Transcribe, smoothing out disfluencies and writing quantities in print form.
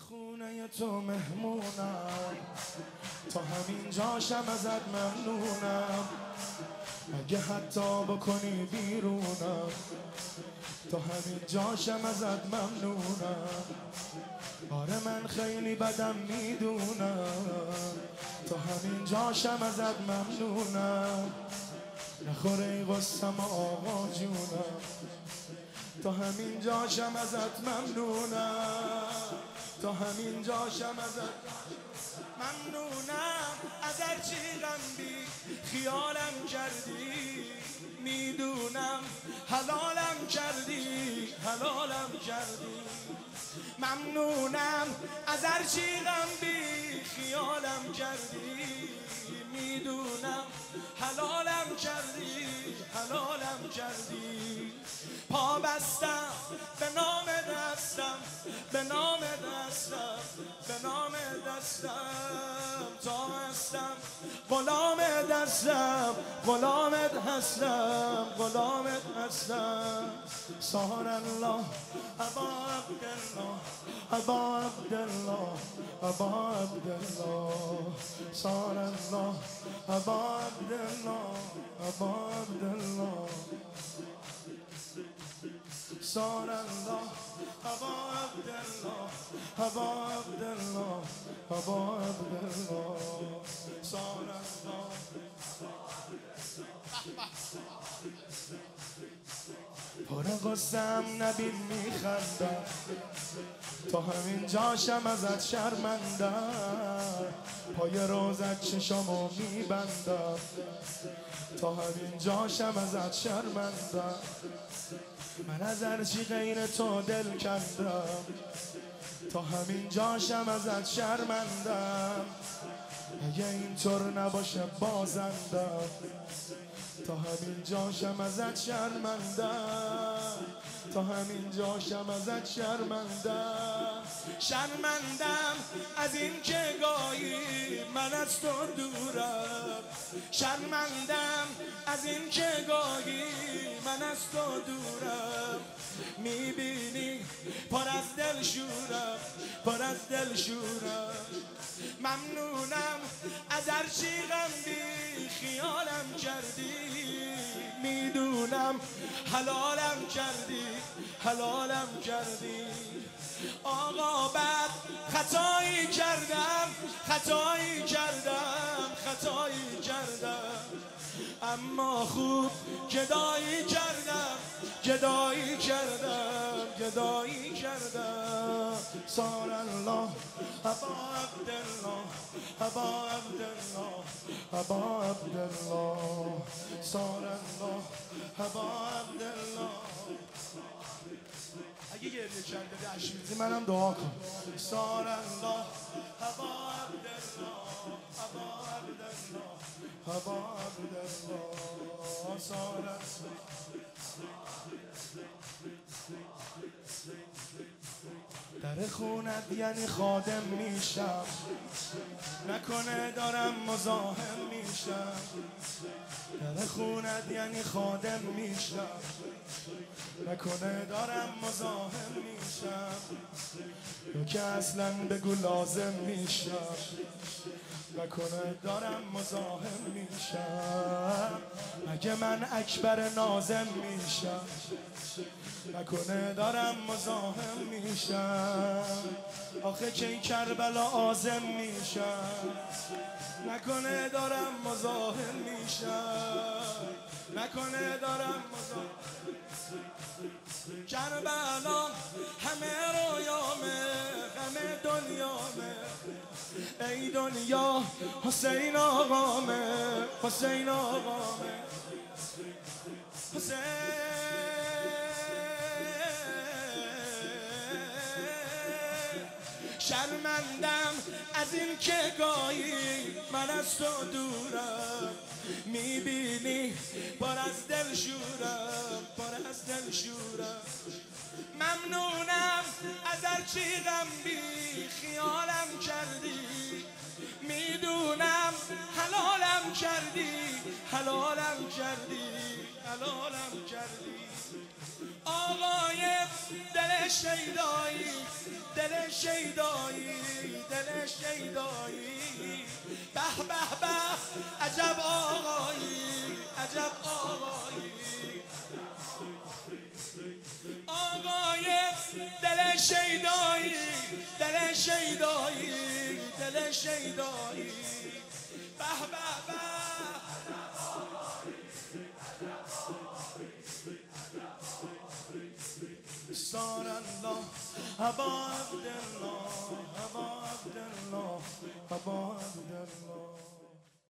خونه تو مهمونم، تا همین جاشم ازت ممنونم. اگه حتی بکنی بیرونم، تا همین جاشم ازت ممنونم. آره من خیلی بدم میدونم، تا همین جاشم ازت ممنونم. نخوره ای غصم آقا جونم، تا همین جاشم ازت ممنونم. تا همین جاشم ازت ممنونم. از هرچی غم بی خیالم کردی، میدونم حلالم کردی، حلالم کردی. ممنونم از هرچی غم بی خیالم کردی، میدونم حلالم کردی، حلالم کردی. پا بستم به نام دستم، به نام دستم، به نام دستم. تا هستم غلام دستم، غلامت هستم، غلامت هستم. سهر الله ابا عبدالله، ابا عبدالله، ابا عبدالله. سهر الله ابا عبدالله، ابا عبدالله. سهر الله ابا عبدالله، ابا عبدالله، ابا عبدالله. سهر الله. پر غصه‌ام نبین میخندم، تا همین جاشم ازت شرمندم. پای روزت چشامو میبندم، تا همین جاشم ازت شرمندم. من از هرچی غیر تو دل کندم، تا همین جاشم ازت شرمندم. اگه اینطور نباشه بازندم، تا همین جاشم ازت شرمندم. تا همین جاشم ازت شرمندم. شرمندم از این که گاهی من از تو دورم. شرمندم از این که گاهی من از تو دورم. میبینی پر از دل شورم، پر از دل شورم. ممنونم از هرچی غم بی خیالم کردی، میدونم حلالم کردی، حلالم کردی. آقا بد خطایی کردم، خطایی کردم، خطایی کردم. اما خوب گدایی کردم، گدایی کردم، گدایی کردم. سهر الله ابا عبدالله، ابا عبدالله، ابا عبدالله. سهر الله ابا عبدالله. اگه گریه کرده اشمیزی منم دعا کن. سهر الله ابا عبدالله، ابا عبدالله، ابا عبدالله. سهر در خونت یعنی خادم میشم، نکنه دارم مزاحم میشم. در خونت یعنی خادم میشم، نکنه دارم مزاحم میشم. یا که اصلا بگو لازم میشم، نکنه دارم مزاحم میشم. اگه من اکبر نازم میشم، نکنه دارم مزاحم میشم. آخه کی کربلا عازم میشم، نکنه دارم مزاحم میشم، نکنه دارم مزاحم. کربلا همه رویامه، همه دنیامه. ای دنیا حسین آقامه، حسین آقامه، حسین. شرمندم از این که گاهی من از تو دورم. میبینی پر از دل شورم، پر از دل شورم. ممنونم از هرچی غم بی خیالم کردی، میدونم حلالم کردی، حلالم کردی، حلالم کردی. آقای دل شیدایی، دل شیدایی دل شیدایی به به به عجب آقایی عجب آقایی آقای دل شیدایی دل شیدایی دل شیدایی به به به صار الله أبا عبد الله أبا عبد الله أبا عبد الله